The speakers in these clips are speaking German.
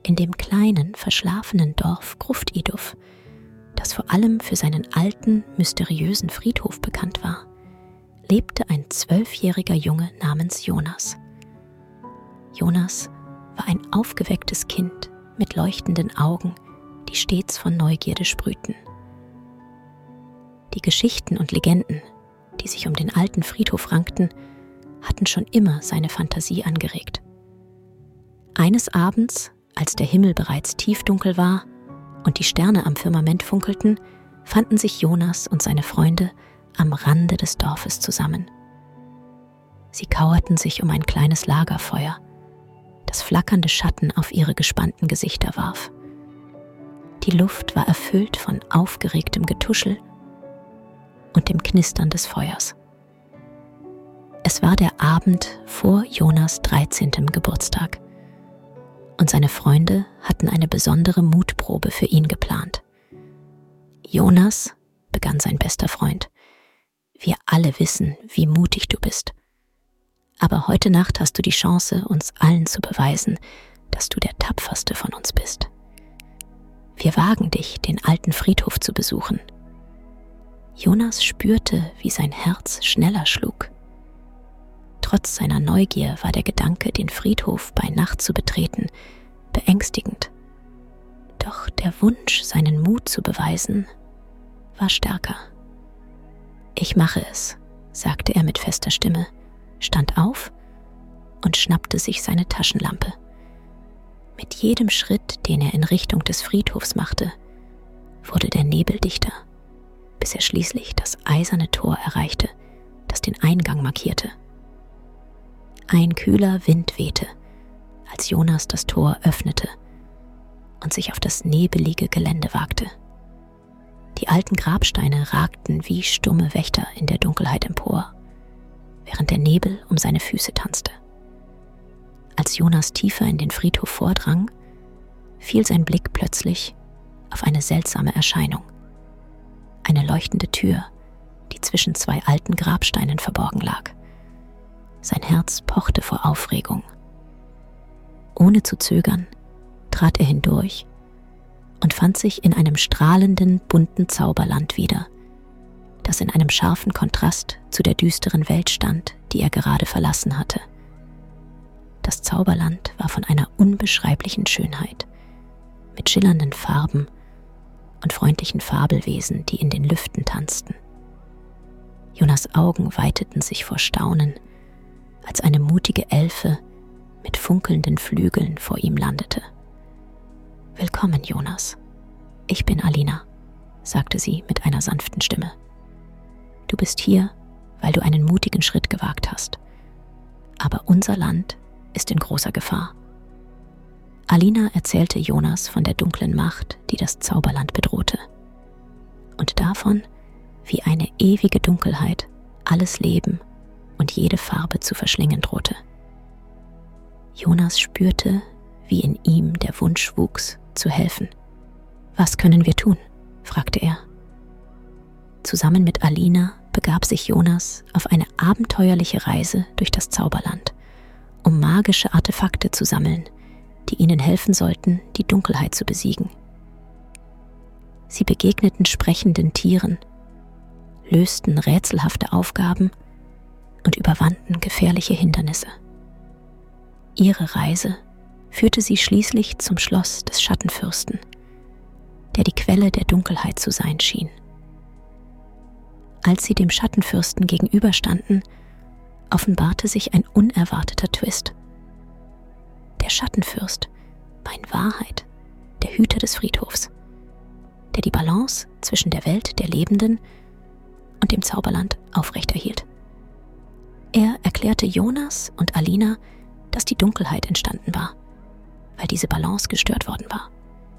In dem kleinen, verschlafenen Dorf Gruft-Iduf, das vor allem für seinen alten, mysteriösen Friedhof bekannt war, lebte ein 12-jähriger Junge namens Jonas. Jonas war ein aufgewecktes Kind mit leuchtenden Augen, die stets von Neugierde sprühten. Die Geschichten und Legenden, die sich um den alten Friedhof rankten, hatten schon immer seine Fantasie angeregt. Eines Abends, als der Himmel bereits tiefdunkel war und die Sterne am Firmament funkelten, fanden sich Jonas und seine Freunde am Rande des Dorfes zusammen. Sie kauerten sich um ein kleines Lagerfeuer, das flackernde Schatten auf ihre gespannten Gesichter warf. Die Luft war erfüllt von aufgeregtem Getuschel und dem Knistern des Feuers. Es war der Abend vor Jonas 13. Geburtstag und seine Freunde hatten eine besondere Mutprobe für ihn geplant. Jonas, begann sein bester Freund, wir alle wissen, wie mutig du bist. Aber heute Nacht hast du die Chance, uns allen zu beweisen, dass du der tapferste von uns bist. Wir wagen dich, den alten Friedhof zu besuchen. Jonas spürte, wie sein Herz schneller schlug. Trotz seiner Neugier war der Gedanke, den Friedhof bei Nacht zu betreten, beängstigend. Doch der Wunsch, seinen Mut zu beweisen, war stärker. Ich mache es, sagte er mit fester Stimme, stand auf und schnappte sich seine Taschenlampe. Mit jedem Schritt, den er in Richtung des Friedhofs machte, wurde der Nebel dichter, bis er schließlich das eiserne Tor erreichte, das den Eingang markierte. Ein kühler Wind wehte, als Jonas das Tor öffnete und sich auf das nebelige Gelände wagte. Die alten Grabsteine ragten wie stumme Wächter in der Dunkelheit empor, während der Nebel um seine Füße tanzte. Als Jonas tiefer in den Friedhof vordrang, fiel sein Blick plötzlich auf eine seltsame Erscheinung. Eine leuchtende Tür, die zwischen zwei alten Grabsteinen verborgen lag. Sein Herz pochte vor Aufregung. Ohne zu zögern trat er hindurch und fand sich in einem strahlenden, bunten Zauberland wieder, das in einem scharfen Kontrast zu der düsteren Welt stand, die er gerade verlassen hatte. Das Zauberland war von einer unbeschreiblichen Schönheit, mit schillernden Farben und freundlichen Fabelwesen, die in den Lüften tanzten. Jonas' Augen weiteten sich vor Staunen, als eine mutige Elfe mit funkelnden Flügeln vor ihm landete. »Willkommen, Jonas. Ich bin Alina«, sagte sie mit einer sanften Stimme. »Du bist hier, weil du einen mutigen Schritt gewagt hast. Aber unser Land ist in großer Gefahr.« Alina erzählte Jonas von der dunklen Macht, die das Zauberland bedrohte, und davon, wie eine ewige Dunkelheit alles Leben und jede Farbe zu verschlingen drohte. Jonas spürte, wie in ihm der Wunsch wuchs, zu helfen. »Was können wir tun?« fragte er. Zusammen mit Alina begab sich Jonas auf eine abenteuerliche Reise durch das Zauberland, um magische Artefakte zu sammeln, die ihnen helfen sollten, die Dunkelheit zu besiegen. Sie begegneten sprechenden Tieren, lösten rätselhafte Aufgaben und überwanden gefährliche Hindernisse. Ihre Reise führte sie schließlich zum Schloss des Schattenfürsten, der die Quelle der Dunkelheit zu sein schien. Als sie dem Schattenfürsten gegenüberstanden, offenbarte sich ein unerwarteter Twist. Der Schattenfürst war in Wahrheit der Hüter des Friedhofs, der die Balance zwischen der Welt der Lebenden und dem Zauberland aufrechterhielt. Er erklärte Jonas und Alina, dass die Dunkelheit entstanden war, weil diese Balance gestört worden war.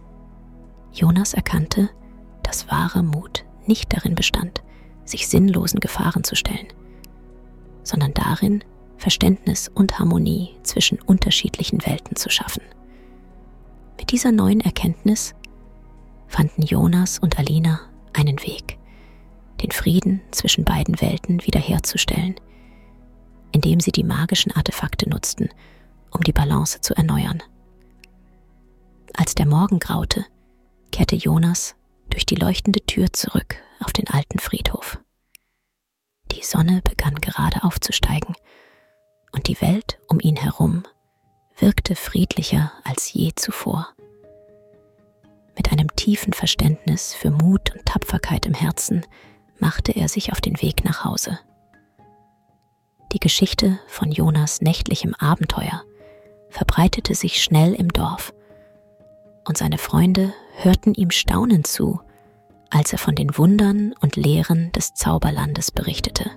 Jonas erkannte, dass wahrer Mut nicht darin bestand, sich sinnlosen Gefahren zu stellen, sondern darin, Verständnis und Harmonie zwischen unterschiedlichen Welten zu schaffen. Mit dieser neuen Erkenntnis fanden Jonas und Alina einen Weg, den Frieden zwischen beiden Welten wiederherzustellen, indem sie die magischen Artefakte nutzten, um die Balance zu erneuern. Als der Morgen graute, kehrte Jonas durch die leuchtende Tür zurück auf den alten Friedhof. Die Sonne begann gerade aufzusteigen und die Welt um ihn herum wirkte friedlicher als je zuvor. Mit einem tiefen Verständnis für Mut und Tapferkeit im Herzen machte er sich auf den Weg nach Hause. Die Geschichte von Jonas nächtlichem Abenteuer verbreitete sich schnell im Dorf und seine Freunde hörten ihm staunend zu, als er von den Wundern und Lehren des Zauberlandes berichtete.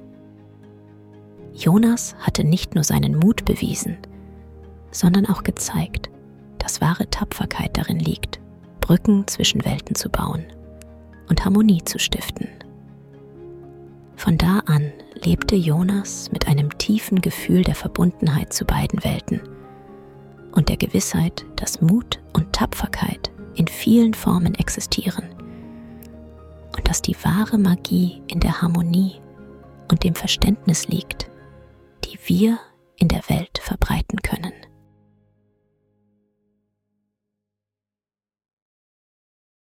Jonas hatte nicht nur seinen Mut bewiesen, sondern auch gezeigt, dass wahre Tapferkeit darin liegt, Brücken zwischen Welten zu bauen und Harmonie zu stiften. Von da an lebte Jonas mit einem tiefen Gefühl der Verbundenheit zu beiden Welten und der Gewissheit, dass Mut und Tapferkeit in vielen Formen existieren und dass die wahre Magie in der Harmonie und dem Verständnis liegt, die wir in der Welt verbreiten.